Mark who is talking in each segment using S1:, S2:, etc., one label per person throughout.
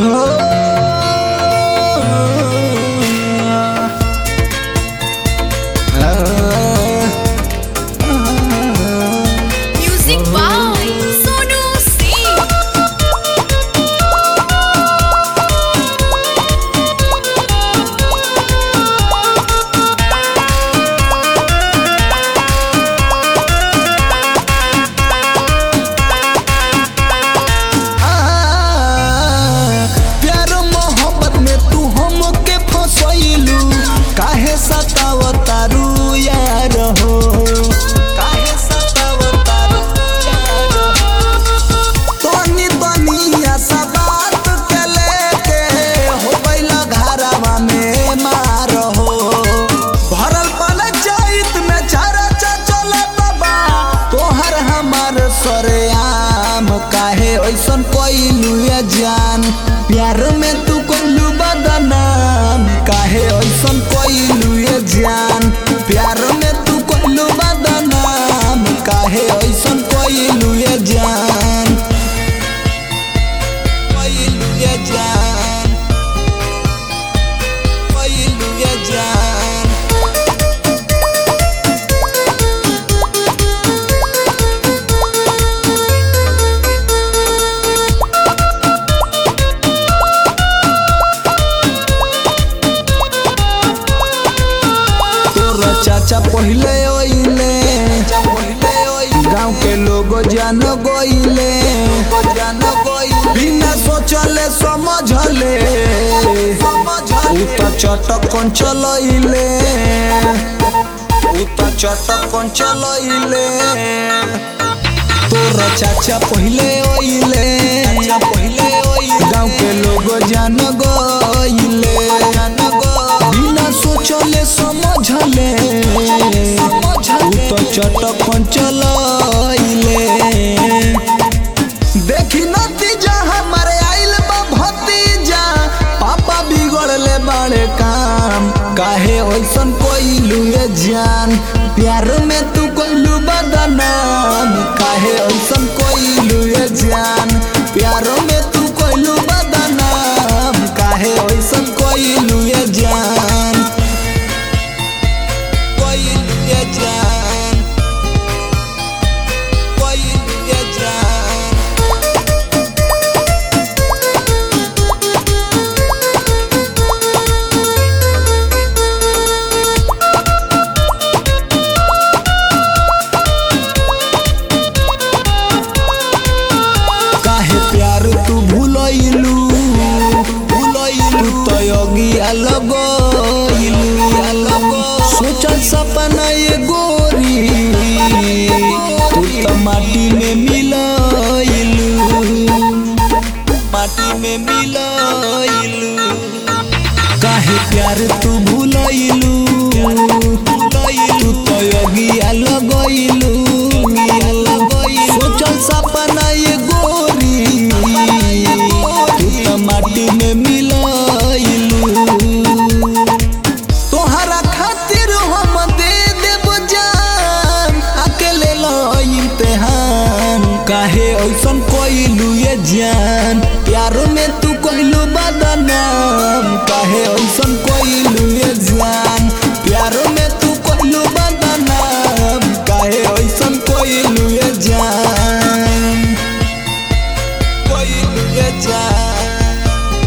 S1: Music by Sonu Singh.
S2: प्यार मोहब्बत में तू हमके फसैलू, काहे सतावतारू यार हो, काहे सतावतारू यार हो। तनी तनी आशा बात के लेके हो गइला घरवा में मार हो, भरल पंचायत में चारा चलत बा तोहर हमार सरेआम, काहे ऐसन कइलू ये जान, प्यार में तू कइलू बदनाम, काहे ऐसन कइलू ये जान, प्यार में तू कइलू बदनाम, काहे ऐसन कइलू ये जान, कइलू ये जान, कइलू ये जान। चाचा पहले ओइले गाँव के लोग जान गइले, बिना सोचले समझले उ त चटकन चलइले, उ त चटकन चलइले। तोर चाचा पहले ओइले गाँव के लोग जान गइले, बिना सोचले समझले उ तो चटकन चलइले। देखी नतीजा हमारे आइल बा भतीजा, पापा बिगड़ले बड़े काम, काहे ऐसन कइलू ये जान, प्यार में तू कइलू बदनाम, काहे ऐसन कइलू ये जान, प्यार में तू कइलू बदनाम, काहे ऐसन कइलू ये जान, कइलू ये जान, कइलू ये जान। काहे प्यार तू भूलइलू, तू तो अगिया लगइलू, सोचल सपना ये गोरी तू तो माटी में मिलइलू, माटी में मिलइलू। काहे प्यार तू भूलइलू, तू तो अगिया लगइलू, सोचल सपना ये गोरी तू तो माटी में मिलइलू। तोहरा खातिर हम दे देब जान, अकेले लो इम्तिहान, काहे ऐसन कइलू ये जान, प्यार में तू कइलू बदनाम, काहे ऐसन कइलू ये जान, प्यार में तू कइलू बदनाम, काहे ऐसन कइलू ये जान, कइलू ये जान,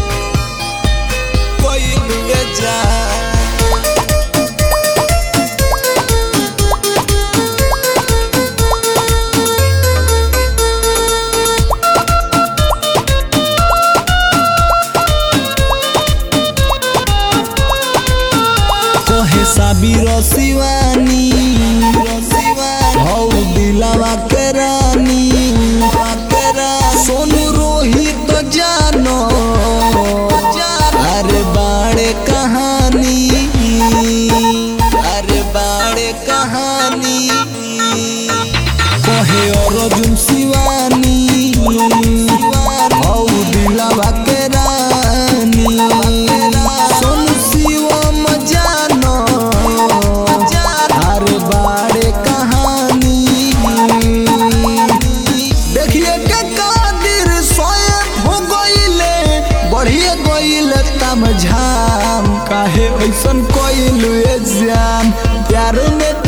S2: कइलू ये जान। कहे साबिर गइल तम झाम काहे ऐसन कोइलू ए जान प्यार में